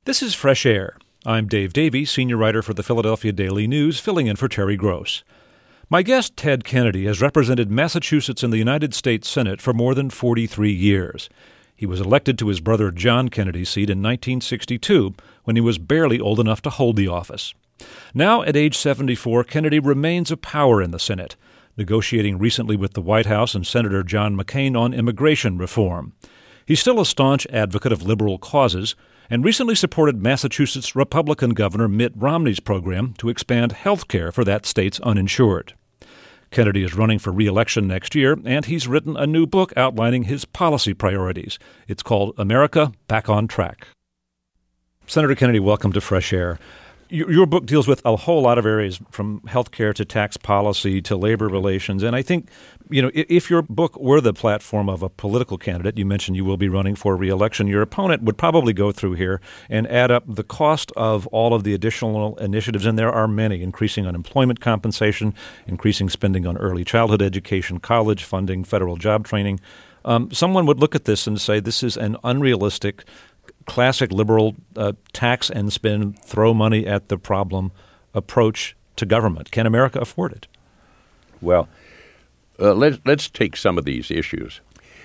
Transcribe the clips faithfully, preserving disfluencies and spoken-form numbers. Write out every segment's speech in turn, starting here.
This is Fresh Air. I'm Dave Davey, senior writer for the Philadelphia Daily News, filling in for Terry Gross. My guest, Ted Kennedy, has represented Massachusetts in the United States Senate for more than forty-three years. He was elected to his brother John Kennedy's seat in nineteen sixty-two, when he was barely old enough to hold the office. Now, at age seventy-four, Kennedy remains a power in the Senate, negotiating recently with the White House and Senator John McCain on immigration reform. He's still a staunch advocate of liberal causes, and recently supported Massachusetts Republican Governor Mitt Romney's program to expand health care for that state's uninsured. Kennedy is running for re-election next year, and he's written a new book outlining his policy priorities. It's called America Back on Track. Senator Kennedy, welcome to Fresh Air. Your book deals with a whole lot of areas, from healthcare to tax policy to labor relations. And I think, you know, if your book were the platform of a political candidate, you mentioned you will be running for re-election, your opponent would probably go through here and add up the cost of all of the additional initiatives, and there are many: increasing unemployment compensation, increasing spending on early childhood education, college funding, federal job training. Um, someone would look at this and say this is an unrealistic, classic liberal uh, tax and spend, throw money at the problem approach to government. Can America afford it? Well, uh, let's, let's take some of these issues.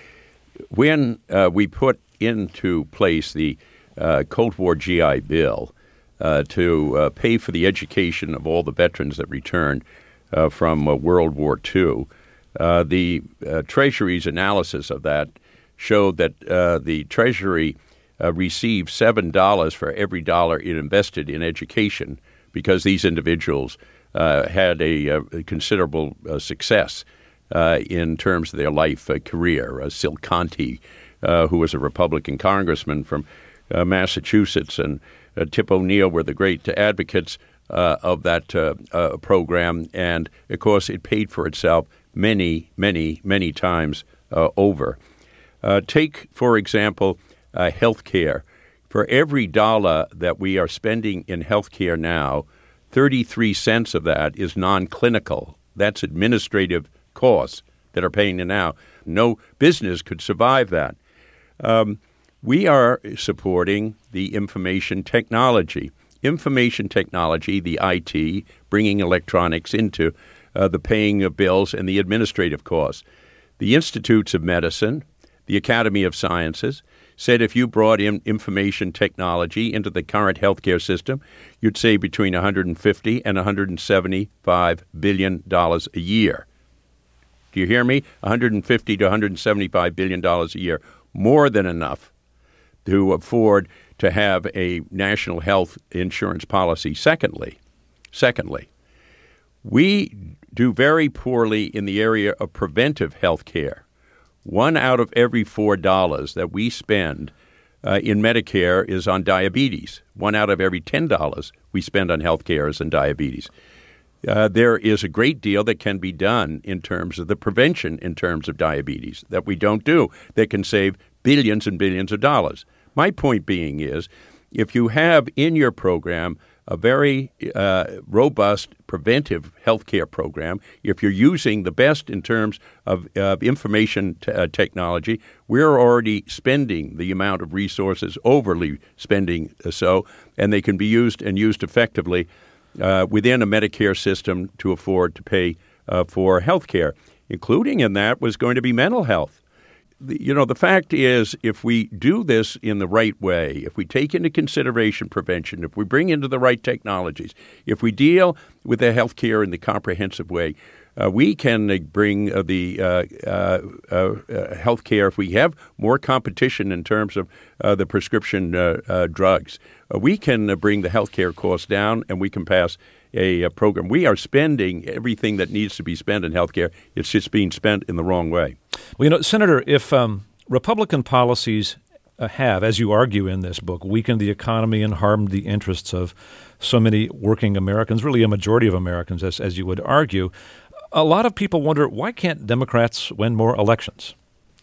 When uh, we put into place the uh, Cold War G I Bill uh, to uh, pay for the education of all the veterans that returned uh, from uh, World War Two, uh, the uh, Treasury's analysis of that showed that uh, the Treasury Uh, received seven dollars for every dollar it invested in education, because these individuals uh, had a, a considerable uh, success uh, in terms of their life uh, career. Uh, Sil Conti, uh, who was a Republican congressman from uh, Massachusetts, and uh, Tip O'Neill were the great advocates uh, of that uh, uh, program. And, of course, it paid for itself many, many, many times uh, over. Uh, take, for example, Uh, health care. For every dollar that we are spending in health care now, thirty-three cents of that is non-clinical. That's administrative costs that are paying it now. No business could survive that. Um, we are supporting the information technology. Information technology, the I T, bringing electronics into uh, the paying of bills and the administrative costs. The Institutes of Medicine, the Academy of Sciences, said if you brought in information technology into the current healthcare system, you'd save between one hundred fifty and one hundred seventy-five billion dollars a year. Do you hear me? one hundred fifty to one hundred seventy-five billion dollars a year, more than enough to afford to have a national health insurance policy. Secondly, secondly, we do very poorly in the area of preventive health care. One out of every four dollars that we spend uh, in Medicare is on diabetes. One out of every ten dollars we spend on health care is on diabetes. Uh, there is a great deal that can be done in terms of the prevention in terms of diabetes that we don't do that can save billions and billions of dollars. My point being is, if you have in your program a very uh, robust preventive health care program, if you're using the best in terms of uh, information t- uh, technology, we're already spending the amount of resources, overly spending uh, so, and they can be used and used effectively uh, within a Medicare system to afford to pay uh, for health care. Including in that was going to be mental health. You know, the fact is, if we do this in the right way, if we take into consideration prevention, if we bring into the right technologies, if we deal with the health care in the comprehensive way, uh, we can uh, bring uh, the uh, uh, uh, health care. If we have more competition in terms of uh, the prescription uh, uh, drugs, uh, we can uh, bring the health care costs down, and we can pass a, a program. We are spending everything that needs to be spent in health care. It's just being spent in the wrong way. Well, you know, Senator, if um, Republican policies uh, have, as you argue in this book, weakened the economy and harmed the interests of so many working Americans, really a majority of Americans, as, as you would argue, a lot of people wonder, why can't Democrats win more elections?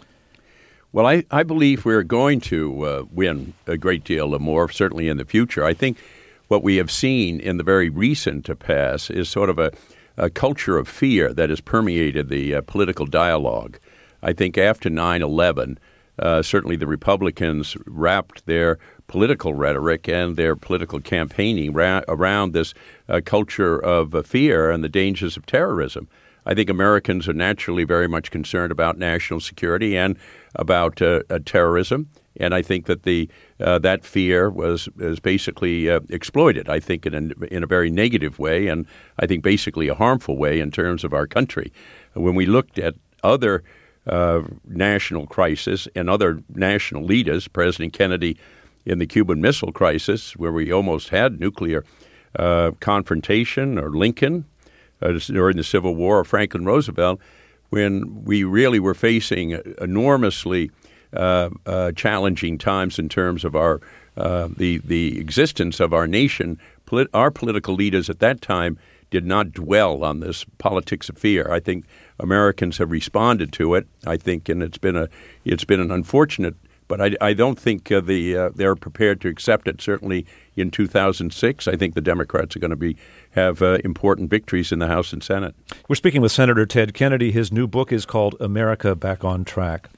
Well, I, I believe we're going to uh, win a great deal more, certainly in the future. I think what we have seen in the very recent past is sort of a, a culture of fear that has permeated the uh, political dialogue. I think after nine eleven, uh, certainly the Republicans wrapped their political rhetoric and their political campaigning ra- around this uh, culture of uh, fear and the dangers of terrorism. I think Americans are naturally very much concerned about national security and about uh, uh, terrorism, and I think that the uh, that fear was is basically uh, exploited. I think in a, in a very negative way, and I think basically a harmful way in terms of our country. When we looked at other uh, national crises and other national leaders, President Kennedy in the Cuban Missile Crisis, where we almost had nuclear uh, confrontation, or Lincoln, uh, during the Civil War, or Franklin Roosevelt, when we really were facing enormously uh, uh, challenging times in terms of our uh, the the existence of our nation. Polit- our political leaders at that time did not dwell on this politics of fear. I think Americans have responded to it. I think, and it's been a it's been an unfortunate. But I, I don't think uh, the uh, they're prepared to accept it. Certainly in two thousand six, I think the Democrats are going to be have uh, important victories in the House and Senate. We're speaking with Senator Ted Kennedy. His new book is called America Back on Track.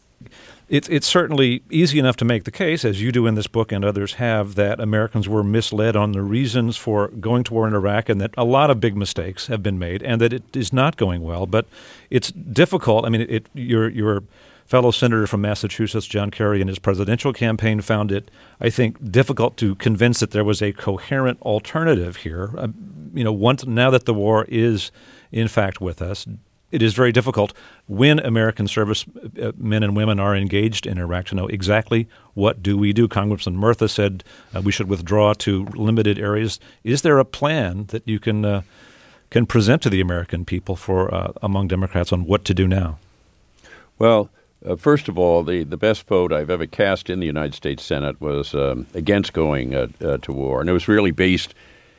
It's it's certainly easy enough to make the case, as you do in this book and others have, that Americans were misled on the reasons for going to war in Iraq, and that a lot of big mistakes have been made, and that it is not going well. But it's difficult. I mean, it you're you're. Fellow Senator from Massachusetts, John Kerry, in his presidential campaign found it, I think, difficult to convince that there was a coherent alternative here. Uh, you know, once now that the war is, in fact, with us, it is very difficult when American service uh, men and women are engaged in Iraq to know exactly what do we do. Congressman Murtha said uh, we should withdraw to limited areas. Is there a plan that you can uh, can present to the American people for uh, among Democrats on what to do now? Well, Uh, first of all, the, the best vote I've ever cast in the United States Senate was um, against going uh, uh, to war. And it was really based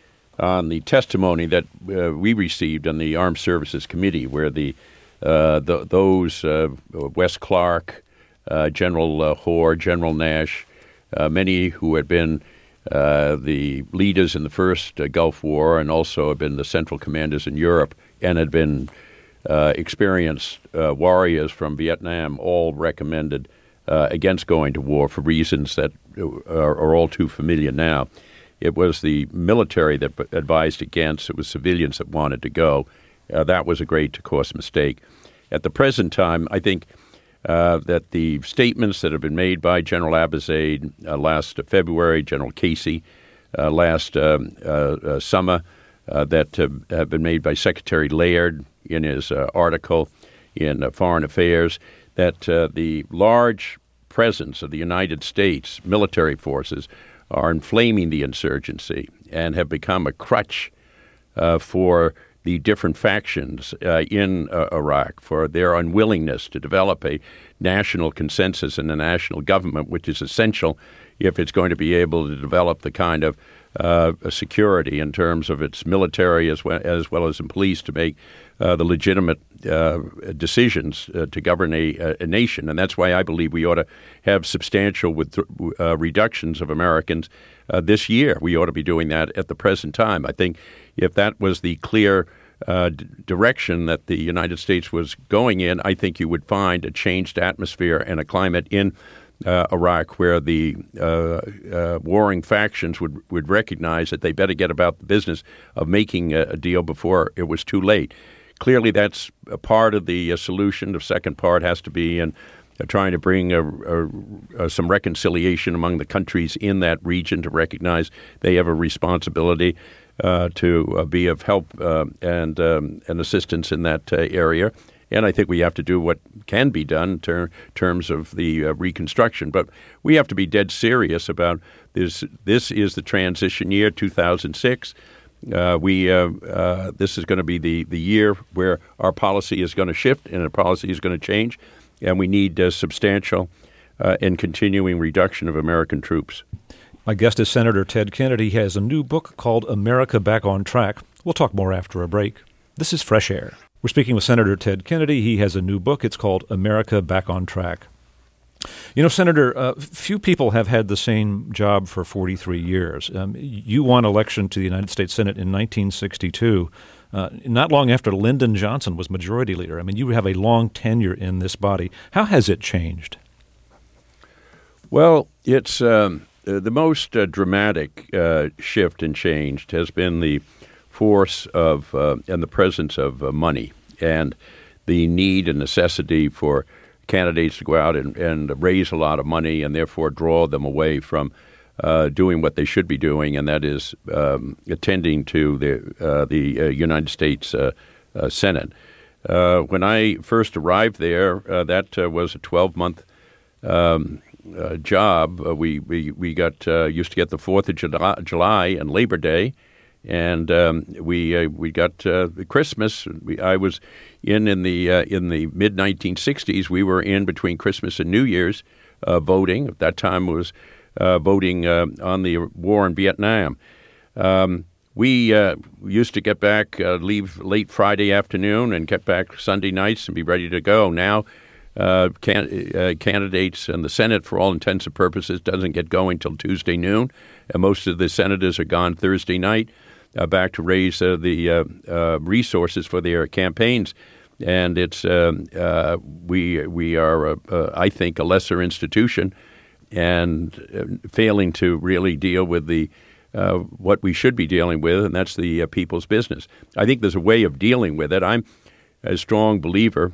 on the testimony that uh, we received on the Armed Services Committee, where the, uh, the those uh, Wes Clark, uh, General uh, Hoare, General Nash, uh, many who had been uh, the leaders in the first uh, Gulf War and also had been the central commanders in Europe and had been Uh, experienced uh, warriors from Vietnam, all recommended uh, against going to war for reasons that are, are all too familiar now. It was the military that advised against. It was civilians that wanted to go. Uh, that was a great, of course, mistake. At the present time, I think uh, that the statements that have been made by General Abizaid uh, last February, General Casey uh, last um, uh, uh, summer, uh, that uh, have been made by Secretary Laird in his uh, article in uh, Foreign Affairs, that uh, the large presence of the United States military forces are inflaming the insurgency and have become a crutch uh, for the different factions uh, in uh, Iraq, for their unwillingness to develop a national consensus and a national government, which is essential if it's going to be able to develop the kind of uh, security in terms of its military as well as, well as in police to make uh, the legitimate uh, decisions uh, to govern a, a nation. And that's why I believe we ought to have substantial with, uh, reductions of Americans uh, this year. We ought to be doing that at the present time. I think if that was the clear uh, d- direction that the United States was going in, I think you would find a changed atmosphere and a climate in Uh, Iraq, where the uh, uh, warring factions would, would recognize that they better get about the business of making a, a deal before it was too late. Clearly, that's a part of the uh, solution. The second part has to be in uh, trying to bring a, a, a, some reconciliation among the countries in that region to recognize they have a responsibility uh, to uh, be of help uh, and um, and assistance in that uh, area. And I think we have to do what can be done in ter- terms of the uh, reconstruction. But we have to be dead serious about this. This is the transition year, two thousand six. Uh, we uh, uh, this is going to be the, the year where our policy is going to shift and our policy is going to change. And we need uh, substantial uh, and continuing reduction of American troops. My guest is Senator Ted Kennedy. He has a new book called America Back on Track. We'll talk more after a break. This is Fresh Air. We're speaking with Senator Ted Kennedy. He has a new book. It's called America Back on Track. You know, Senator, uh, few people have had the same job for forty-three years. Um, you won election to the United States Senate in nineteen sixty-two, uh, not long after Lyndon Johnson was majority leader. I mean, you have a long tenure in this body. How has it changed? Well, it's um, uh, the most uh, dramatic uh, shift and change has been the force of uh, and the presence of uh, money and the need and necessity for candidates to go out and, and raise a lot of money and therefore draw them away from uh, doing what they should be doing, and that is um, attending to the uh, the uh, United States uh, uh, Senate. Uh, when I first arrived there, uh, that uh, was a twelve-month um, uh, job. Uh, we we we got uh, used to get the Fourth of July, July and Labor Day, and um, we uh, we got uh, Christmas. We, I was in in the uh, in the mid nineteen sixties. We were in between Christmas and New Year's uh, voting. At that time, it was uh, voting uh, on the war in Vietnam. Um, We uh, used to get back, uh, leave late Friday afternoon and get back Sunday nights and be ready to go. Now, uh, can, uh, candidates in the Senate, for all intents and purposes, doesn't get going till Tuesday noon. And most of the senators are gone Thursday night uh, back to raise uh, the uh, uh, resources for their campaigns. And it's um, uh, we we are, uh, uh, I think, a lesser institution and uh, failing to really deal with the Uh, what we should be dealing with, and that's the uh, people's business. I think there's a way of dealing with it. I'm a strong believer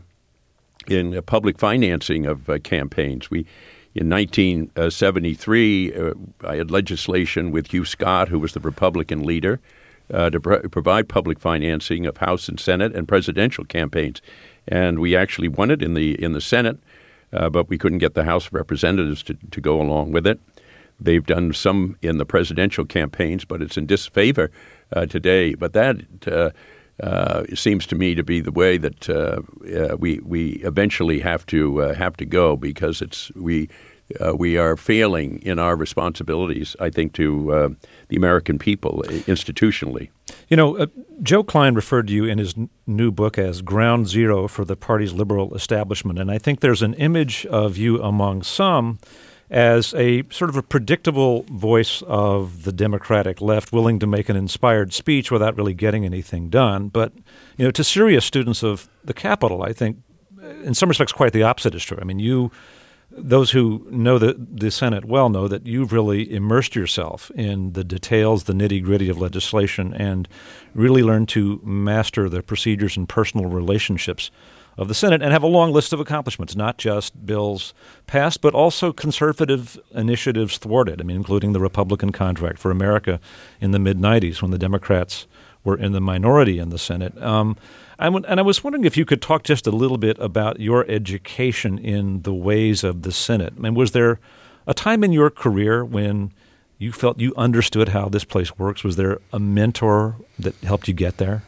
in uh, public financing of uh, campaigns. We, in nineteen seventy-three, uh, I had legislation with Hugh Scott, who was the Republican leader, uh, to pro- provide public financing of House and Senate and presidential campaigns, and we actually won it in the in the Senate, uh, but we couldn't get the House of Representatives to, to go along with it. They've done some in the presidential campaigns, but it's in disfavor uh, today. But that uh, uh, seems to me to be the way that uh, uh, we we eventually have to uh, have to go, because it's we uh, we are failing in our responsibilities, I think, to uh, the American people institutionally. You know, uh, Joe Klein referred to you in his n- new book as ground zero for the party's liberal establishment, and I think there's an image of you among some as a sort of a predictable voice of the Democratic left, willing to make an inspired speech without really getting anything done. But, you know, to serious students of the Capitol, I think, in some respects, quite the opposite is true. I mean, you, those who know the, the Senate well know that you've really immersed yourself in the details, the nitty-gritty of legislation, and really learned to master the procedures and personal relationships of the Senate, and have a long list of accomplishments, not just bills passed, but also conservative initiatives thwarted, I mean, including the Republican Contract for America in the mid-nineties when the Democrats were in the minority in the Senate. Um, I w- and I was wondering if you could talk just a little bit about your education in the ways of the Senate. I mean, was there a time in your career when you felt you understood how this place works? Was there a mentor that helped you get there?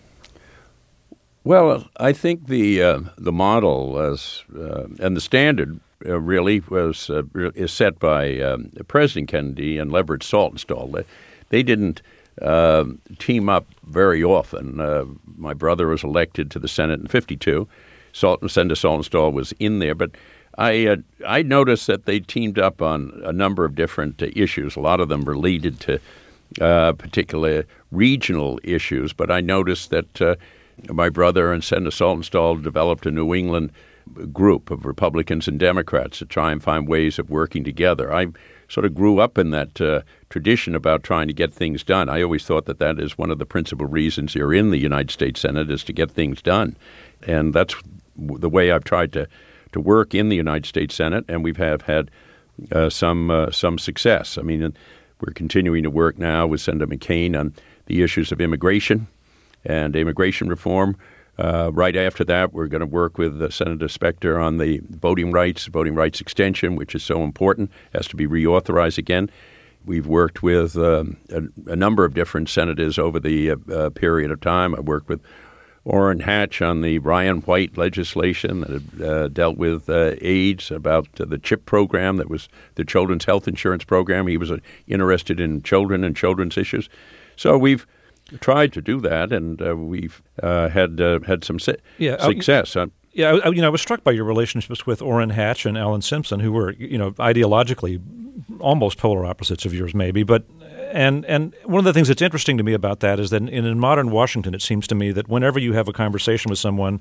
Well, I think the uh, the model as, uh, and the standard uh, really was uh, is set by um, President Kennedy and Leverett Saltonstall. They, they didn't uh, team up very often. Uh, my brother was elected to the Senate in fifty-two. Salton, Senator Saltonstall was in there, but I uh, I noticed that they teamed up on a number of different uh, issues. A lot of them related to uh, particular regional issues, but I noticed that Uh, my brother and Senator Saltonstall developed a New England group of Republicans and Democrats to try and find ways of working together. I sort of grew up in that uh, tradition about trying to get things done. I always thought that that is one of the principal reasons you're in the United States Senate, is to get things done. And that's the way I've tried to, to work in the United States Senate, and we've have had uh, some uh, some success. I mean, we're continuing to work now with Senator McCain on the issues of immigration and immigration reform. Uh, right after that, we're going to work with uh, Senator Specter on the voting rights, voting rights extension, which is so important, has to be reauthorized again. We've worked with um, a, a number of different senators over the uh, uh, period of time. I worked with Orrin Hatch on the Ryan White legislation that uh, dealt with uh, AIDS, about uh, the CHIP program, that was the Children's Health Insurance Program. He was uh, interested in children and children's issues. So we've tried to do that, and uh, we've uh, had uh, had some si- yeah, success. I, yeah, I, you know, I was struck by your relationships with Orrin Hatch and Alan Simpson, who were, you know, ideologically almost polar opposites of yours, maybe. But and and one of the things that's interesting to me about that is that in, in modern Washington, it seems to me that whenever you have a conversation with someone,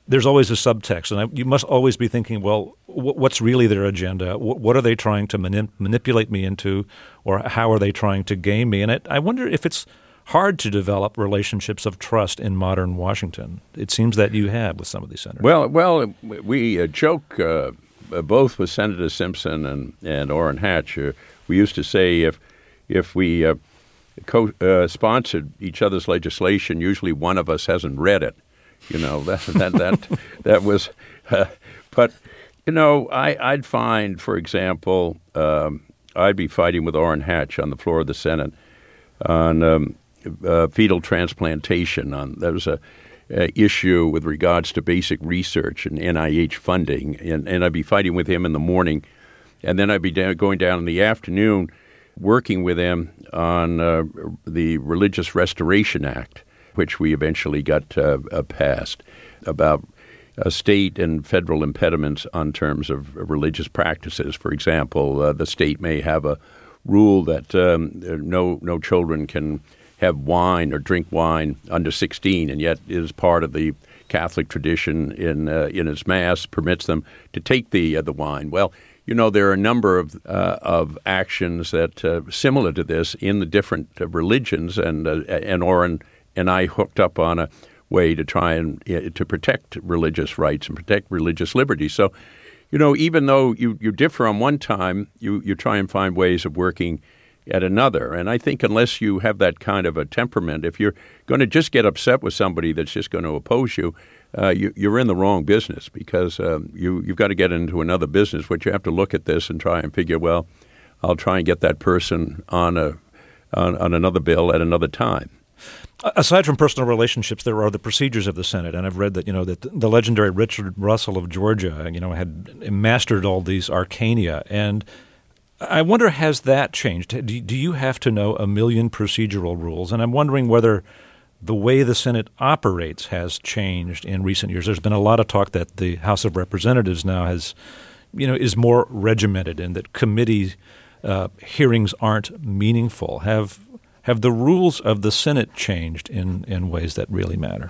there's always a subtext, and I, you must always be thinking, well, w- what's really their agenda? W- what are they trying to manip- manipulate me into, or how are they trying to game me? And it, I wonder if it's hard to develop relationships of trust in modern Washington. It seems that you have with some of these senators. Well, well, we uh, joke uh, both with Senator Simpson and, and Orrin Hatch. Uh, we used to say if if we uh, co-sponsored uh, each other's legislation, usually one of us hasn't read it. You know, that that that, that was, uh, but, you know, I, I'd find, for example, um, I'd be fighting with Orrin Hatch on the floor of the Senate on um, uh, fetal transplantation. On There was a, a issue with regards to basic research and N I H funding, and, and I'd be fighting with him in the morning, and then I'd be down, going down in the afternoon working with him on uh, the Religious Restoration Act, which we eventually got uh, uh, passed, about uh, state and federal impediments on terms of religious practices. For example, uh, the state may have a rule that um, no no children can have wine or drink wine under sixteen, and yet it is part of the Catholic tradition in uh, in its mass permits them to take the uh, the wine. Well, you know, there are a number of uh, of actions that uh, similar to this in the different uh, religions, and uh, and Orrin and I hooked up on a way to try and uh, to protect religious rights and protect religious liberty. So, you know, even though you, you differ on one time, you, you try and find ways of working at another. And I think unless you have that kind of a temperament, if you're going to just get upset with somebody that's just going to oppose you, uh, you you're in the wrong business, because um, you, you've got to get into another business, which you have to look at this and try and figure, well, I'll try and get that person on a on, on another bill at another time. Aside from personal relationships, there are the procedures of the Senate, and I've read that you know that the legendary Richard Russell of Georgia, you know, had mastered all these arcana, and I wonder, has that changed? Do do you have to know a million procedural rules? And I'm wondering whether the way the Senate operates has changed in recent years. There's been a lot of talk that the House of Representatives now has, you know, is more regimented, and that committee uh, hearings aren't meaningful. Have Have the rules of the Senate changed in, in ways that really matter?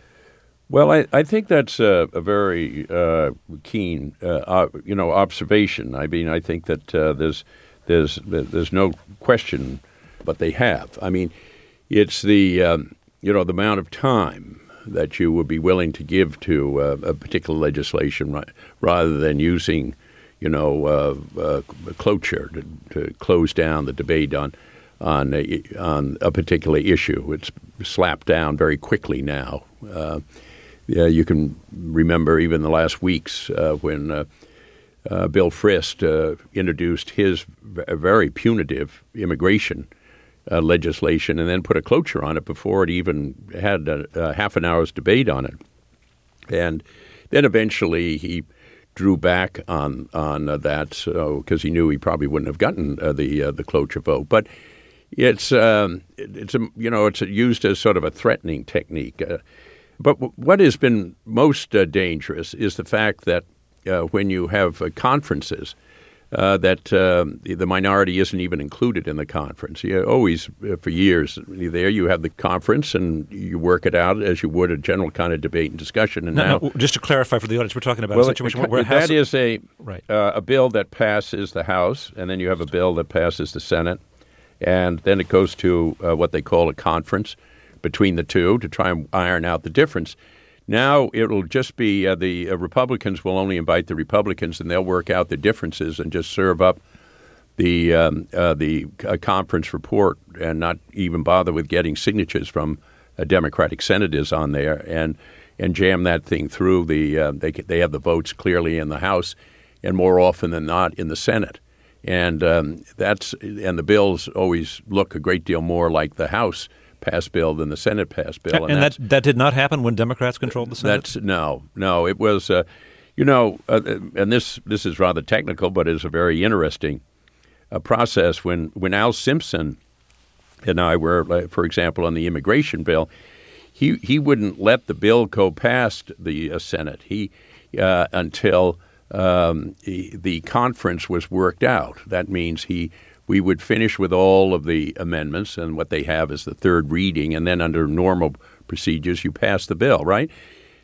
Well, I, I think that's a, a very uh, keen, uh, you know, observation. I mean, I think that uh, there's there's there's no question, but they have. I mean, it's the um, you know the amount of time that you would be willing to give to uh, a particular legislation, right, rather than using, you know, uh, uh, cloture to, to close down the debate on. On a, on a particular issue. It's slapped down very quickly now. Uh, yeah, you can remember even the last weeks uh, when uh, uh, Bill Frist uh, introduced his v- very punitive immigration uh, legislation and then put a cloture on it before it even had a, a half an hour's debate on it. And then eventually he drew back on on uh, that so because he knew he probably wouldn't have gotten uh, the uh, the cloture vote. But It's um, it's a, you know it's used as sort of a threatening technique. Uh, but w- what has been most uh, dangerous is the fact that uh, when you have uh, conferences, uh, that uh, the minority isn't even included in the conference. You always, uh, for years, there you have the conference and you work it out as you would a general kind of debate and discussion. And no, now, no, just to clarify for the audience, we're talking about well, a situation it, where that House, is a right. uh, a bill that passes the House, and then you have a bill that passes the Senate. And then it goes to uh, what they call a conference between the two to try and iron out the difference. Now it'll just be uh, the uh, Republicans will only invite the Republicans, and they'll work out the differences and just serve up the um, uh, the uh, conference report and not even bother with getting signatures from uh, Democratic senators on there and and jam that thing through. The uh, they they have the votes clearly in the House, and more often than not in the Senate. And um, that's and the bills always look a great deal more like the House passed bill than the Senate passed bill. And, and that that did not happen when Democrats controlled the Senate? That's no, no. It was, uh, you know, uh, and this this is rather technical, but it's a very interesting uh, process. When when Al Simpson and I were, uh, for example, on the immigration bill, he he wouldn't let the bill go past the uh, Senate. He uh, until. Um, the, the conference was worked out. That means he we would finish with all of the amendments, and what they have is the third reading, and then under normal procedures, you pass the bill, right?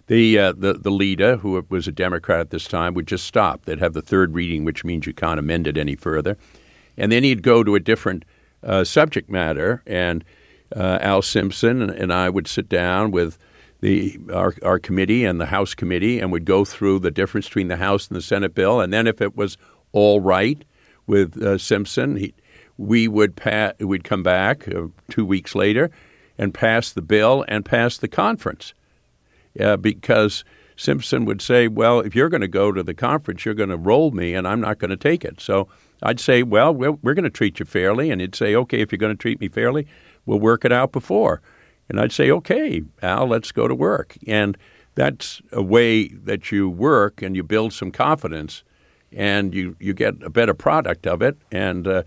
the, uh, the the leader, who was a Democrat at this time, would just stop. They'd have the third reading, which means you can't amend it any further. And then he'd go to a different uh, subject matter, and uh, Al Simpson and, and I would sit down with the our, our committee and the House committee, and would go through the difference between the House and the Senate bill. And then if it was all right with uh, Simpson, he, we would pa- we'd come back uh, two weeks later and pass the bill and pass the conference. Uh, because Simpson would say, well, if you're going to go to the conference, you're going to roll me, and I'm not going to take it. So I'd say, well, we're, we're going to treat you fairly. And he'd say, okay, if you're going to treat me fairly, we'll work it out before. And I'd say, okay, Al, let's go to work. And that's a way that you work and you build some confidence, and you, you get a better product of it. And uh,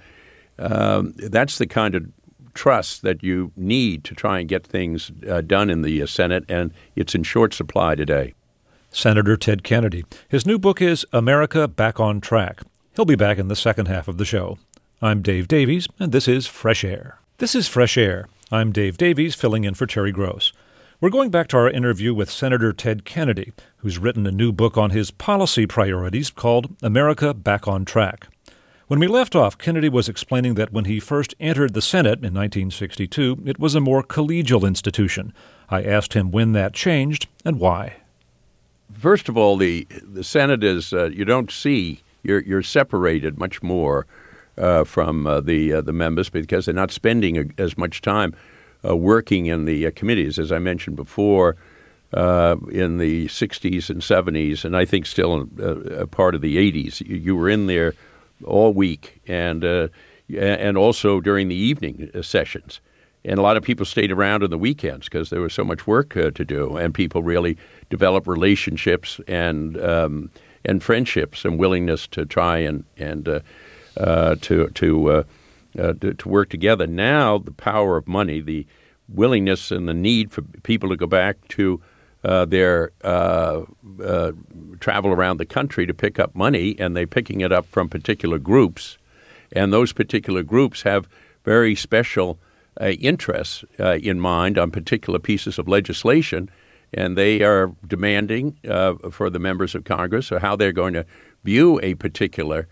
um, that's the kind of trust that you need to try and get things uh, done in the uh, Senate, and it's in short supply today. Senator Ted Kennedy. His new book is America Back on Track. He'll be back in the second half of the show. I'm Dave Davies, and this is Fresh Air. This is Fresh Air. I'm Dave Davies, filling in for Terry Gross. We're going back to our interview with Senator Ted Kennedy, who's written a new book on his policy priorities called America Back on Track. When we left off, Kennedy was explaining that when he first entered the Senate in nineteen sixty-two, it was a more collegial institution. I asked him when that changed and why. First of all, the the Senate is uh, you don't see you're you're separated much more uh, from uh, the uh, the members because they're not spending a, as much time uh, working in the uh, committees, as I mentioned before. Uh, in the sixties and seventies, and I think still a, a part of the eighties, you, you were in there all week, and uh, and also during the evening sessions. And a lot of people stayed around on the weekends because there was so much work uh, to do, and people really developed relationships and um, and friendships and willingness to try and and uh, uh, to to, uh, uh, to to work together. Now, the power of money, the willingness and the need for people to go back to uh, their uh, uh, travel around the country to pick up money, and they're picking it up from particular groups, and those particular groups have very special uh, interests uh, in mind on particular pieces of legislation, and they are demanding uh, for the members of Congress or how they're going to view a particular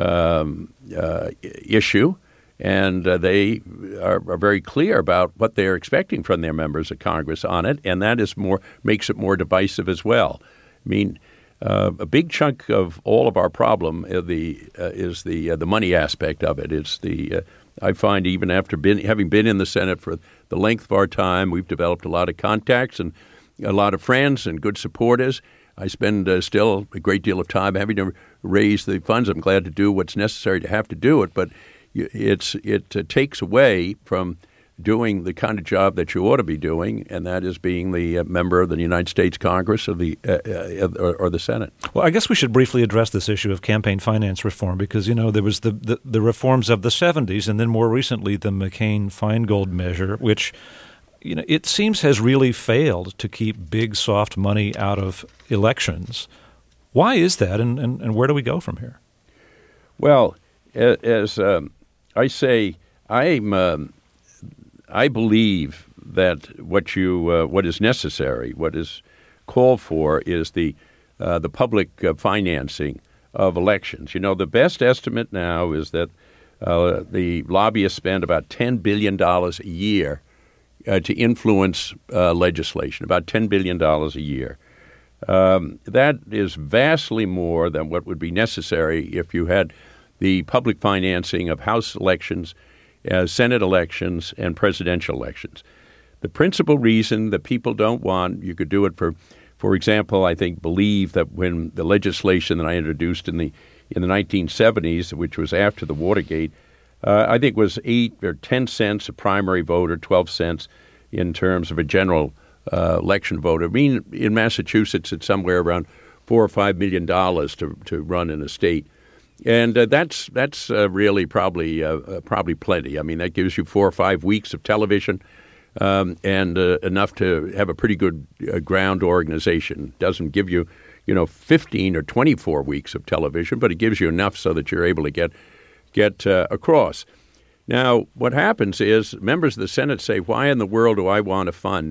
um, uh, issue. And uh, they are, are very clear about what they're expecting from their members of Congress on it, and that is more makes it more divisive as well. I mean, uh, a big chunk of all of our problem uh, the uh, is the uh, the money aspect of it. It's the uh, I find even after been, having been in the Senate for the length of our time, we've developed a lot of contacts and a lot of friends and good supporters. I spend uh, still a great deal of time having to raise the funds. I'm glad to do what's necessary to have to do it, but It's it uh, takes away from doing the kind of job that you ought to be doing, and that is being the uh, member of the United States Congress or the uh, uh, or, or the Senate. Well, I guess we should briefly address this issue of campaign finance reform because, you know, there was the, the, the reforms of the seventies and then more recently the McCain-Feingold measure, which, you know, it seems has really failed to keep big, soft money out of elections. Why is that, and, and, and where do we go from here? Well, as um, I say, I'm. Um, I believe that what you, uh, what is necessary, what is called for, is the uh, the public uh, financing of elections. You know, the best estimate now is that uh, the lobbyists spend about ten billion dollars a year uh, to influence uh, legislation. About ten billion dollars a year. Um, that is vastly more than what would be necessary if you had the public financing of House elections, uh, Senate elections, and presidential elections. The principal reason that people don't want, you could do it for, for example, I think believe that when the legislation that I introduced in the in the nineteen seventies, which was after the Watergate, uh, I think was eight or ten cents a primary vote or twelve cents in terms of a general uh, election vote. I mean, in Massachusetts, it's somewhere around four or five million dollars to to run in a state. And uh, that's that's uh, really probably uh, uh, probably plenty. I mean, that gives you four or five weeks of television um, and uh, enough to have a pretty good uh, ground organization. Doesn't give you, you know, fifteen or twenty-four weeks of television, but it gives you enough so that you're able to get get uh, across. Now, what happens is members of the Senate say, why in the world do I want to fund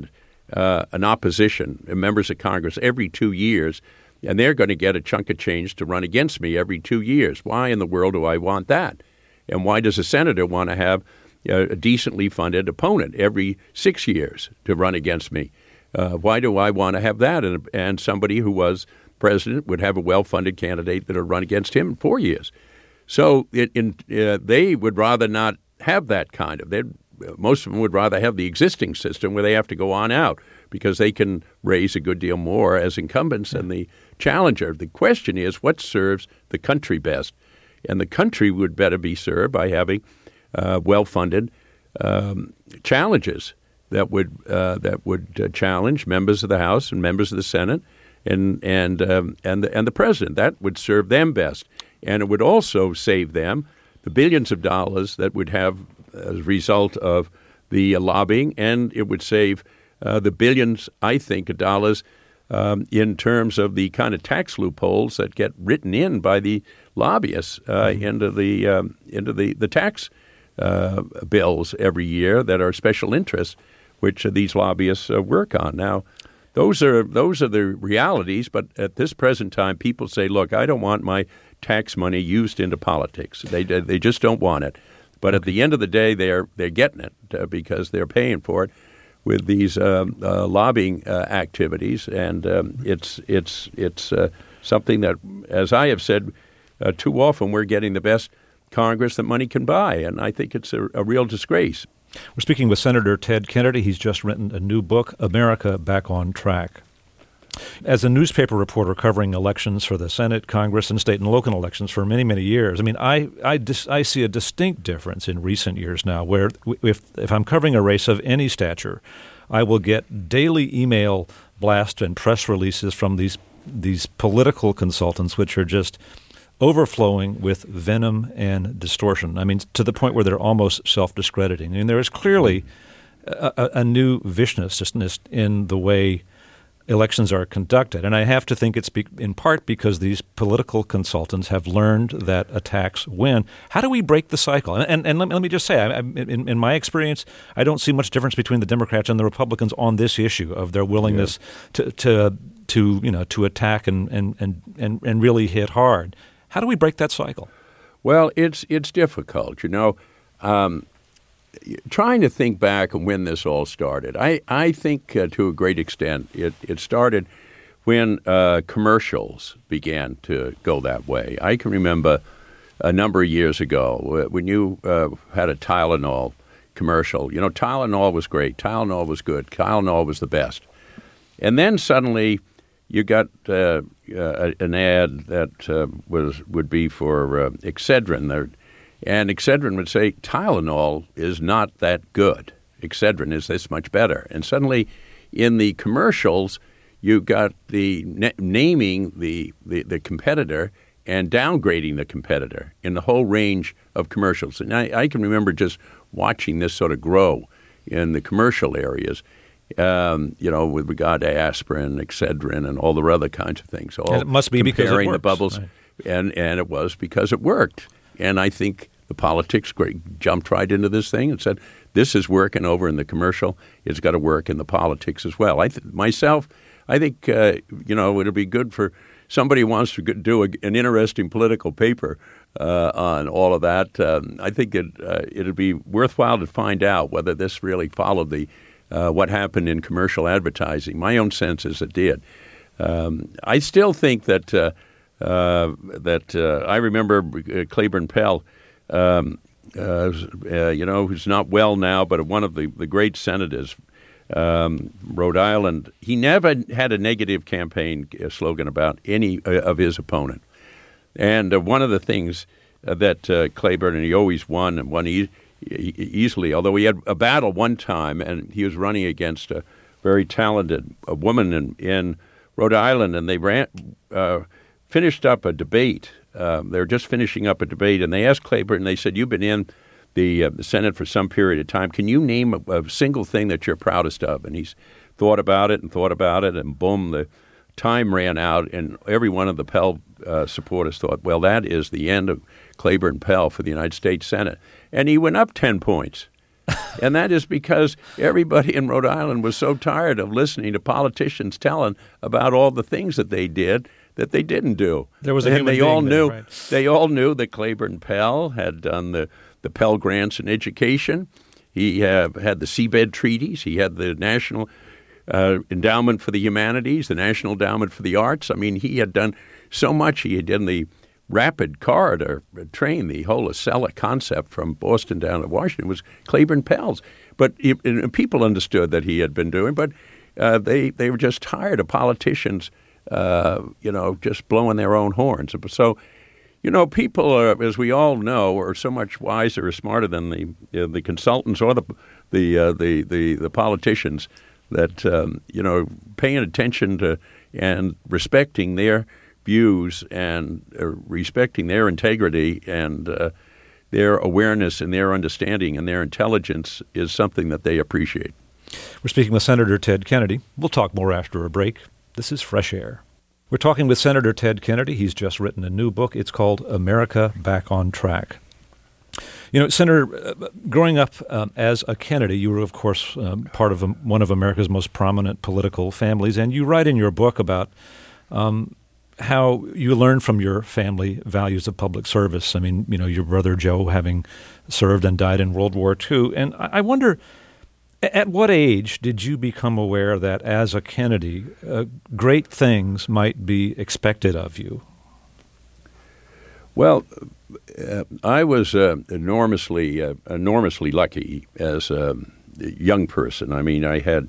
uh, an opposition, members of Congress, every two years, and they're going to get a chunk of change to run against me every two years. Why in the world do I want that? And why does a senator want to have a decently funded opponent every six years to run against me? Uh, why do I want to have that? And, and somebody who was president would have a well-funded candidate that would run against him in four years. So it, in, uh, they would rather not have that kind of. They'd, most of them would rather have the existing system where they have to go on out because they can raise a good deal more as incumbents than the challenger. The question is, what serves the country best? And the country would better be served by having uh, well-funded um, challenges that would uh, that would uh, challenge members of the House and members of the Senate and and um, and the, and the president. That would serve them best, and it would also save them the billions of dollars that would have as a result of the uh, lobbying, and it would save uh, the billions, I think, of dollars um, in terms of the kind of tax loopholes that get written in by the lobbyists uh, mm-hmm. into the um, into the the tax uh, bills every year that are special interests, which these lobbyists uh, work on. Now, those are those are the realities. But at this present time, people say, "Look, I don't want my tax money used into politics." They they just don't want it. But at the end of the day, they're they're getting it uh, because they're paying for it with these um, uh, lobbying uh, activities, and um, it's it's it's uh, something that, as I have said uh, too often, we're getting the best Congress that money can buy, and I think it's a, a real disgrace. We're speaking with Senator Ted Kennedy. He's just written a new book, America Back on Track. As a newspaper reporter covering elections for the Senate, Congress, and state and local elections for many, many years, I mean, I I, dis, I see a distinct difference in recent years now where if if I'm covering a race of any stature, I will get daily email blasts and press releases from these these political consultants, which are just overflowing with venom and distortion. I mean, to the point where they're almost self-discrediting. I mean, there is clearly a, a, a new viciousness in the way elections are conducted. And I have to think it's be, in part because these political consultants have learned that attacks win. How do we break the cycle? And, and, and let, me, let me just say, I, I, in, in my experience, I don't see much difference between the Democrats and the Republicans on this issue of their willingness yeah. to, to to you know to attack and, and, and, and, and really hit hard. How do we break that cycle? Well, it's it's difficult, you know. Um, trying to think back on when this all started, I, I think uh, to a great extent it, it started when uh, commercials began to go that way. I can remember a number of years ago when you uh, had a Tylenol commercial. You know, Tylenol was great. Tylenol was good. Tylenol was the best. And then suddenly you got uh, uh, an ad that uh, was would be for uh, Excedrin there. And Excedrin would say, Tylenol is not that good. Excedrin is this much better. And suddenly, in the commercials, you got the na- naming the, the, the competitor and downgrading the competitor in the whole range of commercials. And I, I can remember just watching this sort of grow in the commercial areas, um, you know, with regard to aspirin, Excedrin, and all the other kinds of things. All and it must be because it works. The bubbles, right. and, and it was because it worked. And I think the politics jumped right into this thing and said, this is working over in the commercial. It's got to work in the politics as well. I th- Myself, I think, uh, you know, it'll be good for somebody who wants to do a, an interesting political paper uh, on all of that. Um, I think it, uh, it'll be worthwhile to find out whether this really followed the uh, what happened in commercial advertising. My own sense is it did. Um, I still think that uh, uh, that uh, I remember Claiborne Pell, um, uh, uh, you know, who's not well now, but one of the, the great senators, um, Rhode Island. He never had a negative campaign slogan about any uh, of his opponent. And uh, one of the things uh, that uh, Claiborne, and he always won and won e- e- easily, although he had a battle one time, and he was running against a very talented a woman in, in Rhode Island, and they ran, uh, finished up a debate. Uh, they were just finishing up a debate, and they asked Claiborne, and they said, you've been in the, uh, the Senate for some period of time. Can you name a, a single thing that you're proudest of? And he's thought about it and thought about it, and boom, the time ran out, and every one of the Pell uh, supporters thought, well, that is the end of Claiborne Pell for the United States Senate. And he went up ten points. And that is because everybody in Rhode Island was so tired of listening to politicians telling about all the things that they did that they didn't do. There was a and human they being all there, knew right? They all knew that Claiborne Pell had done the, the Pell Grants in education. He uh, had the seabed treaties. He had the National uh, Endowment for the Humanities, the National Endowment for the Arts. I mean, he had done so much. He had done the rapid corridor train, the whole Acela concept from Boston down to Washington was Claiborne Pell's. But it, it, people understood that he had been doing, but uh, they, they were just tired of politicians, uh, you know, just blowing their own horns. So, you know, people, are, as we all know, are so much wiser or smarter than the uh, the consultants or the the uh, the, the the politicians that um, you know, paying attention to and respecting their views and uh, respecting their integrity and uh, their awareness and their understanding and their intelligence is something that they appreciate. We're speaking with Senator Ted Kennedy. We'll talk more after a break. This is Fresh Air. We're talking with Senator Ted Kennedy. He's just written a new book. It's called America Back on Track. You know, Senator, uh, growing up um, as a Kennedy, you were, of course, um, part of a, one of America's most prominent political families, and you write in your book about um, how you learned from your family values of public service. I mean, you know, your brother Joe having served and died in World War Two. And I wonder, at what age did you become aware that as a Kennedy, uh, great things might be expected of you? Well, uh, I was uh, enormously, uh, enormously lucky as a young person. I mean, I had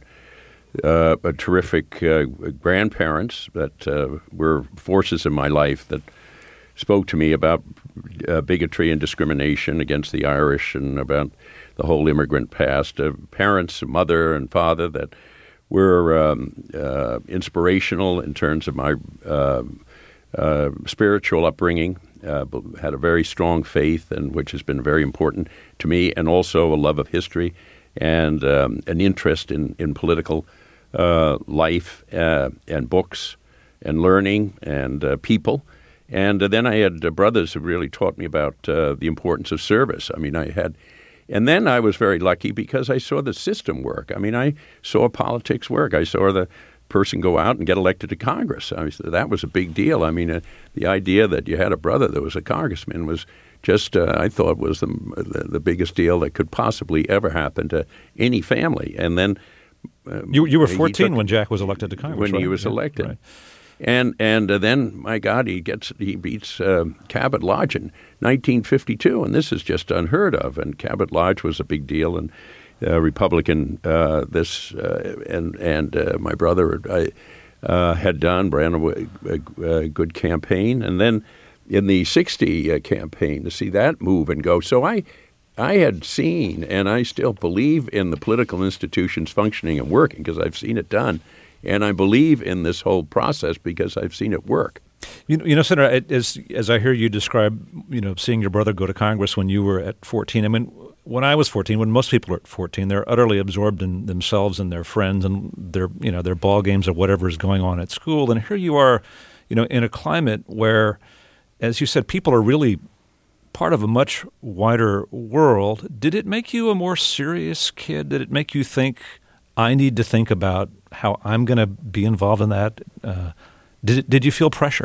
Uh, a terrific uh, grandparents that uh, were forces in my life that spoke to me about uh, bigotry and discrimination against the Irish and about the whole immigrant past. Uh, parents, mother and father that were um, uh, inspirational in terms of my uh, uh, spiritual upbringing. Uh, had a very strong faith, and which has been very important to me, and also a love of history and um, an interest in, in political Uh, life uh, and books and learning and uh, people. And uh, then I had uh, brothers who really taught me about uh, the importance of service. I mean, I had, and then I was very lucky because I saw the system work. I mean, I saw politics work. I saw the person go out and get elected to Congress. I was, that was a big deal. I mean, uh, the idea that you had a brother that was a congressman was just, uh, I thought, was the, the the biggest deal that could possibly ever happen to any family. And then Um, you you were fourteen took, when Jack was elected to Congress. When right? he was yeah, elected, right. and and uh, then my God, he gets he beats uh, Cabot Lodge in nineteen fifty-two, and this is just unheard of. And Cabot Lodge was a big deal, and uh, Republican. Uh, this uh, and and uh, my brother I, uh, had done ran a, a, a good campaign, and then in the sixty uh, campaign to see that move and go. So I. I had seen, and I still believe in the political institutions functioning and working because I've seen it done. And I believe in this whole process because I've seen it work. You know, you know, Senator, as, as I hear you describe, you know, seeing your brother go to Congress when you were at fourteen, I mean, when I was fourteen, when most people are at fourteen, they're utterly absorbed in themselves and their friends and their, you know, their ball games or whatever is going on at school. And here you are, you know, in a climate where, as you said, people are really part of a much wider world. Did it make you a more serious kid? Did it make you think, I need to think about how I'm going to be involved in that? Uh, did it, did you feel pressure?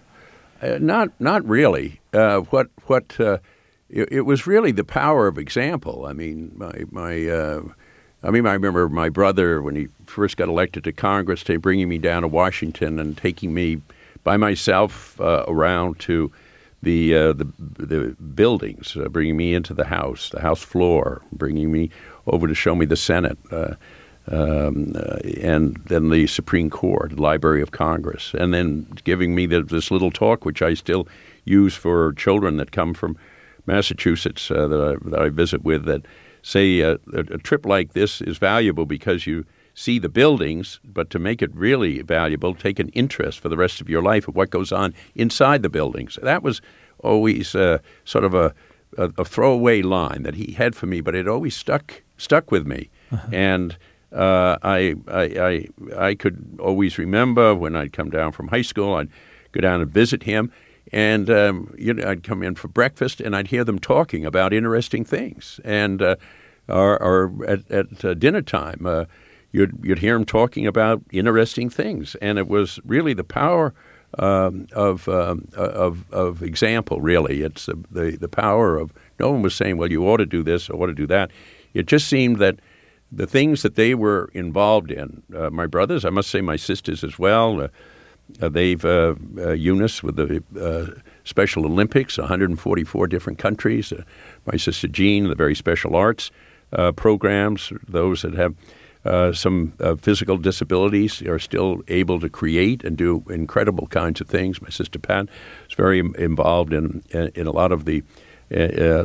Uh, not not really. Uh, what what uh, it, it was really the power of example. I mean, my my. Uh, I mean, I remember my brother when he first got elected to Congress, to bringing me down to Washington and taking me by myself uh, around to the uh, the the buildings, uh, bringing me into the House, the House floor, bringing me over to show me the Senate, uh, um, uh, and then the Supreme Court, the Library of Congress, and then giving me the, this little talk, which I still use for children that come from Massachusetts uh, that, I, that I visit with, that say uh, a, a trip like this is valuable because you see the buildings, but to make it really valuable, take an interest for the rest of your life of what goes on inside the buildings. That was always uh, sort of a, a, a throwaway line that he had for me, but it always stuck stuck with me. Uh-huh. And uh, I, I I I could always remember when I'd come down from high school, I'd go down and visit him, and um, you know, I'd come in for breakfast, and I'd hear them talking about interesting things. And uh, or, or at, at uh, dinner time, uh, you'd you'd hear him talking about interesting things, and it was really the power um, of um, of of example. Really, it's the, the the power of no one was saying, "Well, you ought to do this or ought to do that." It just seemed that the things that they were involved in, uh, my brothers, I must say, my sisters as well. Uh, uh, they've uh, uh, Eunice with the uh, Special Olympics, one hundred forty-four different countries. Uh, my sister Jean, the very special arts uh, programs. Those that have Uh, some uh, physical disabilities are still able to create and do incredible kinds of things. My sister Pat is very im- involved in, in in a lot of the uh, uh,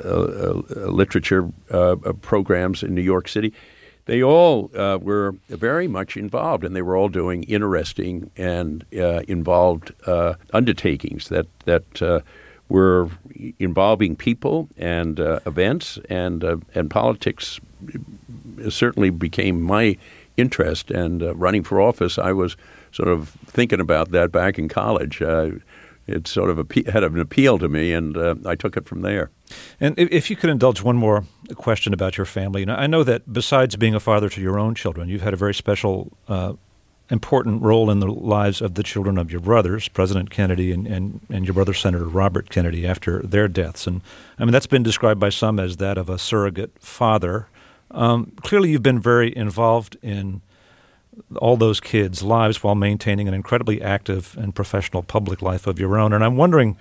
uh, literature uh, programs in New York City. They all uh, were very much involved, and they were all doing interesting and uh, involved uh, undertakings that that uh, were involving people and uh, events and uh, and politics. It certainly became my interest, and uh, running for office, I was sort of thinking about that back in college. Uh, it sort of appe- had an appeal to me, and uh, I took it from there. And if you could indulge one more question about your family. Now, I know that besides being a father to your own children, you've had a very special, uh, important role in the lives of the children of your brothers, President Kennedy and, and, and your brother, Senator Robert Kennedy, after their deaths. And I mean, that's been described by some as that of a surrogate father. Um, clearly, you've been very involved in all those kids' lives while maintaining an incredibly active and professional public life of your own. And I'm wondering,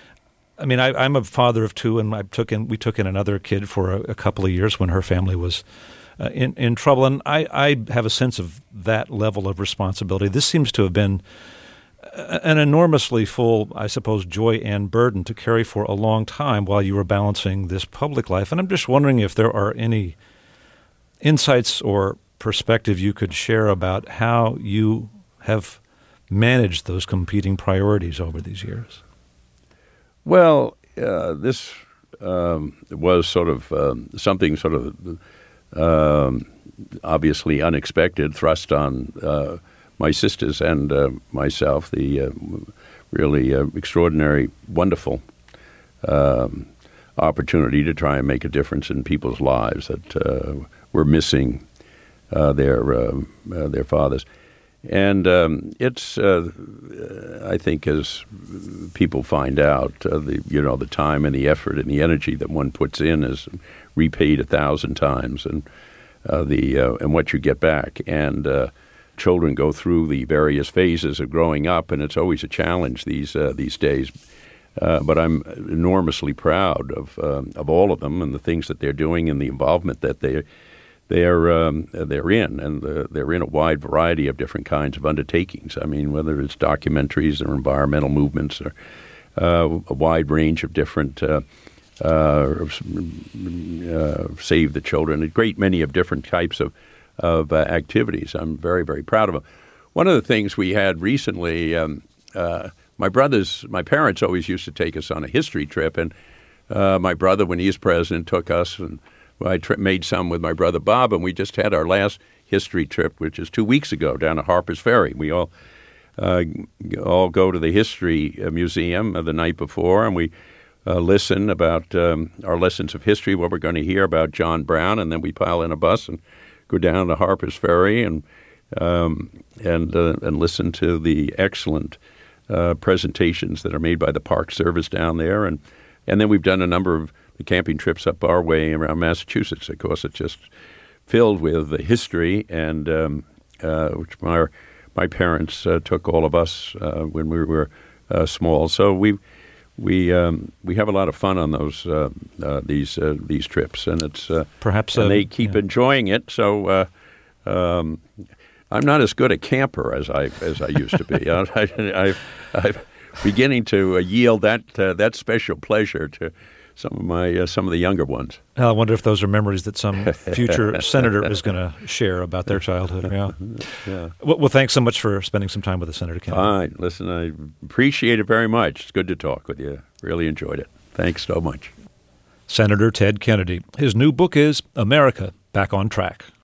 I mean, I, I'm a father of two, and I took in we took in another kid for a, a couple of years when her family was uh, in in trouble. And I, I have a sense of that level of responsibility. This seems to have been an enormously full, I suppose, joy and burden to carry for a long time while you were balancing this public life. And I'm just wondering if there are any insights or perspective you could share about how you have managed those competing priorities over these years. Well, uh, this um, was sort of um, something sort of um, obviously unexpected, thrust on uh, my sisters and uh, myself, the uh, really uh, extraordinary, wonderful um, opportunity to try and make a difference in people's lives that uh, were missing uh, their uh, uh, their fathers. And um, it's, uh, I think, as people find out, uh, the you know the time and the effort and the energy that one puts in is repaid a thousand times, and uh, the uh, and what you get back. And uh, children go through the various phases of growing up, and it's always a challenge these uh, these days. Uh, but I'm enormously proud of um, of all of them and the things that they're doing and the involvement that they they're um, they're in, and uh, they're in a wide variety of different kinds of undertakings. I mean, whether it's documentaries or environmental movements or uh, a wide range of different uh, uh, uh, Save the Children, a great many of different types of of uh, activities. I'm very very proud of them. One of the things we had recently. Um, uh, My brothers, my parents always used to take us on a history trip, and uh, my brother, when he was president, took us, and I tri- made some with my brother Bob, and we just had our last history trip, which is two weeks ago, down to Harper's Ferry. We all uh, all go to the History Museum uh, the night before, and we uh, listen about um, our lessons of history, what we're going to hear about John Brown, and then we pile in a bus and go down to Harper's Ferry and um, and uh, and listen to the excellent Uh, presentations that are made by the Park Service down there, and and then we've done a number of the camping trips up our way around Massachusetts. Of course, it's just filled with the history, and um, uh, which my my parents uh, took all of us uh, when we were uh, small. So we we um, we have a lot of fun on those uh, uh, these uh, these trips, and it's uh, perhaps and uh, they keep yeah. enjoying it. So. Uh, um, I'm not as good a camper as I as I used to be. I, I, I'm beginning to uh, yield that uh, that special pleasure to some of my uh, some of the younger ones. I wonder if those are memories that some future senator is going to share about their childhood. Yeah. yeah. Well, well, thanks so much for spending some time with us, Senator Kennedy. Fine. Listen, I appreciate it very much. It's good to talk with you. Really enjoyed it. Thanks so much. Senator Ted Kennedy. His new book is America Back on Track.